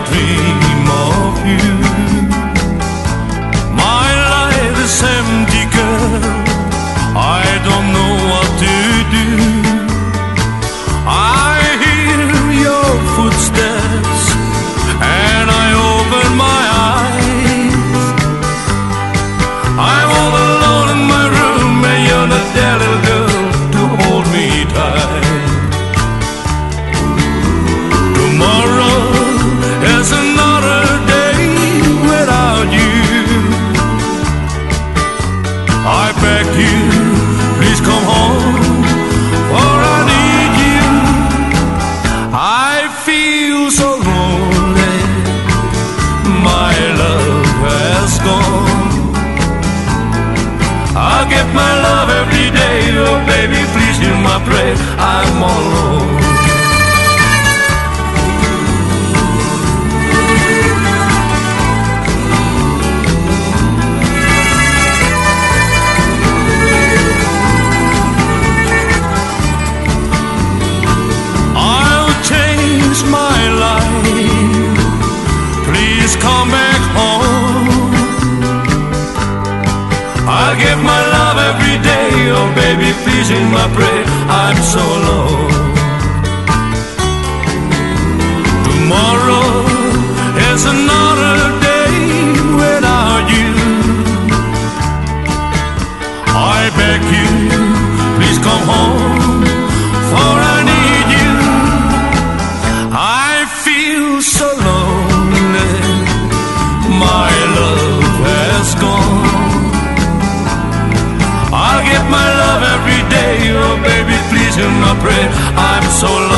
dream of you. My life is empty, girl, I don't know what to do. I hear your footsteps and I open my eyes. I'm all alone in my room and you're not there, little girl, to hold me tight. Tomorrow is another day without you. I beg you, please come home, for I need you. I feel so lonely, my love has gone. I give my love every day, oh baby, please hear my prayer, I'm all alone. My life, please come back home. I give my love every day, oh baby, please hear my prayer, I'm so alone. Tomorrow is another day without you. I beg you, please come home, for I need you. I feel so lonely, my love has gone. I'll give my love every day, oh baby, please hear my prayer, I'm so lonely.